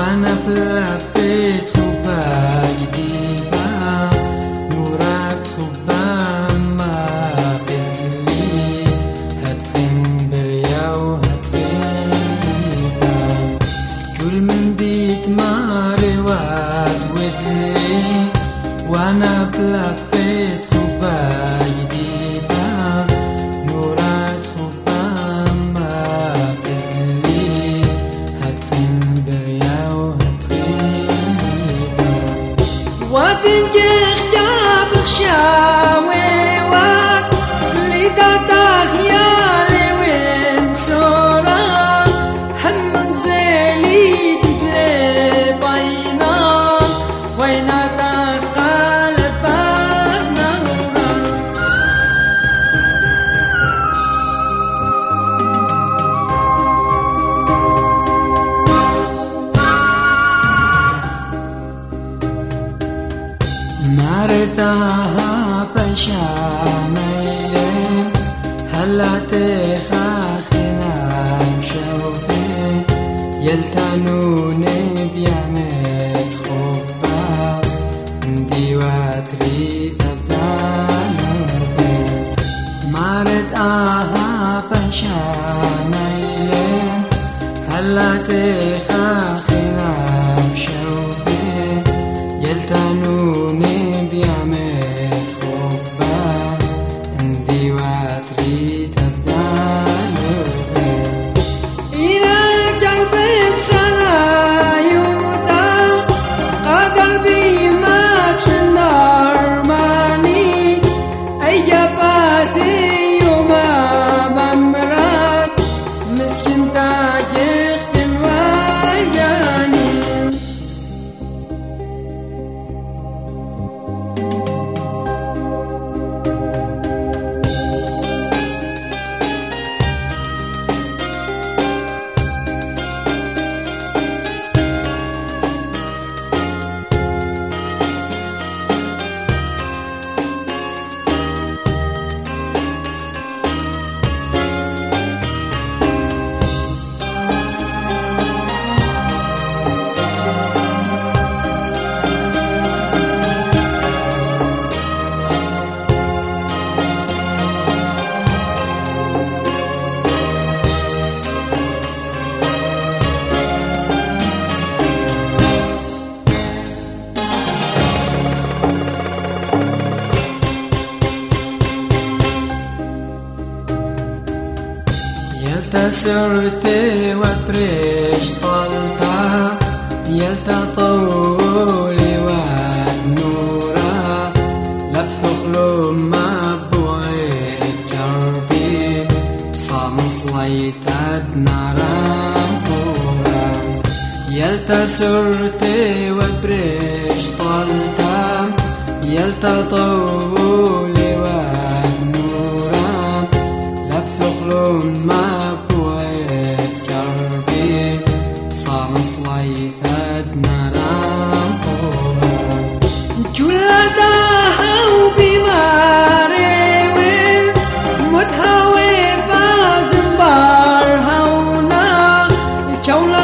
وانا بلفيت خبا جديدة نورك خبا ما قلي هتخن بريا وهتخن بيبا كل من ديت ماري واد ودلي وانا بلفيت خبا جديدة نورك خبا ما قلي هتخن بريا وهتخن بيبا وتنجح جاب خشاوي واد لداتاخ يالي وين صورا هم زيلي تجري بينا وينا تقلب نورا مارتها بشانيلين هلا تخاخنا مشوبين يلتانوني بيامت خبا اندي واتري تبذانوبين مارتها بشانيلين هلا تخاخنا مشوبين يلتانوني بيامت خبا اندي واتري تبدالوبين إلى القلب بسنا يودا قدر بي ما تشندر ماني أي جباتي يوما ممرات مسكين تاجخ الواجاني يلتا سرتي وبريش طلتا يلتا طولي ونورا لبث خلوم ما بوعيد كربي بصامص ليتاد نارام بورا يلتا سرتي وبريش طلتا يلتا طولي ونورا لبث خلوم ما بوعيد كربي بصامص ليتاد نارام بورا كل داها وبماري وين متهاوي بازنبار هونا الكون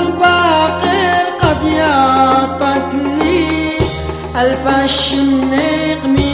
الباقر قد يعطت لي الباش النقمي